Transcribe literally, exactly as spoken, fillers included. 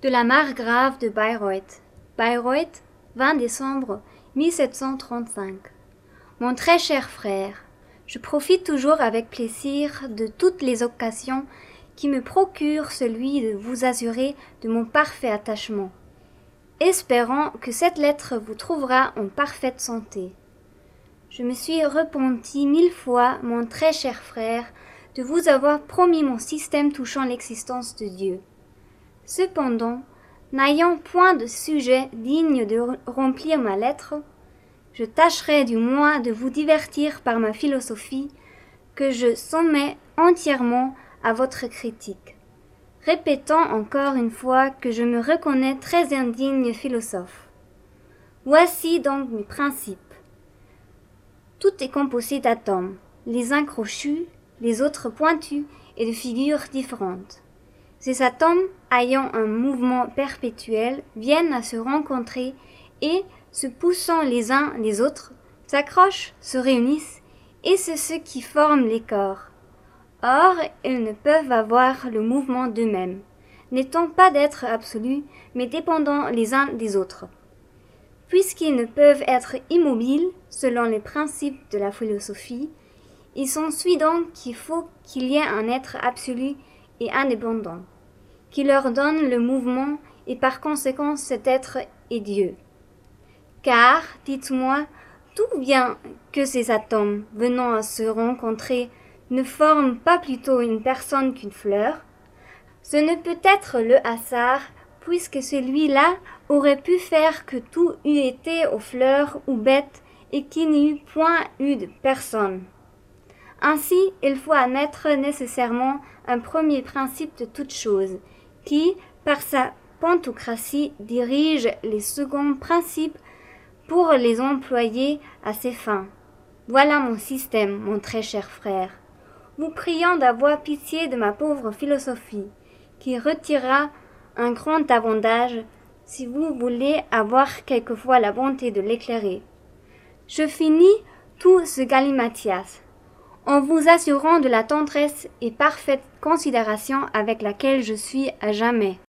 De la margrave de Bayreuth. Bayreuth, vingt décembre mille sept cent trente-cinq. Mon très cher frère, je profite toujours avec plaisir de toutes les occasions qui me procurent celui de vous assurer de mon parfait attachement, espérant que cette lettre vous trouvera en parfaite santé. Je me suis repenti mille fois, mon très cher frère, de vous avoir promis mon système touchant l'existence de Dieu. Cependant, n'ayant point de sujet digne de remplir ma lettre, je tâcherai du moins de vous divertir par ma philosophie, que je soumets entièrement à votre critique, répétant encore une fois que je me reconnais très indigne philosophe. Voici donc mes principes. Tout est composé d'atomes, les uns crochus, les autres pointus et de figures différentes. Ces atomes, ayant un mouvement perpétuel, viennent à se rencontrer et, se poussant les uns les autres, s'accrochent, se réunissent, et c'est ce qui forme les corps. Or, ils ne peuvent avoir le mouvement d'eux-mêmes, n'étant pas d'êtres absolus, mais dépendant les uns des autres. Puisqu'ils ne peuvent être immobiles, selon les principes de la philosophie, il s'ensuit donc qu'il faut qu'il y ait un être absolu et indépendant, qui leur donne le mouvement, et par conséquent cet être est Dieu. Car, dites-moi, d'où vient que ces atomes, venant à se rencontrer, ne forment pas plutôt une personne qu'une fleur? Ce ne peut être le hasard, puisque celui-là aurait pu faire que tout eût été aux fleurs ou bêtes, et qu'il n'y eût point eu de personne. Ainsi, il faut admettre nécessairement un premier principe de toute chose, qui, par sa pantocratie, dirige les seconds principes pour les employer à ses fins. Voilà mon système, mon très cher frère. Vous priant d'avoir pitié de ma pauvre philosophie, qui retirera un grand avantage si vous voulez avoir quelquefois la bonté de l'éclairer. Je finis tout ce galimatias en vous assurant de la tendresse et parfaite considération avec laquelle je suis à jamais.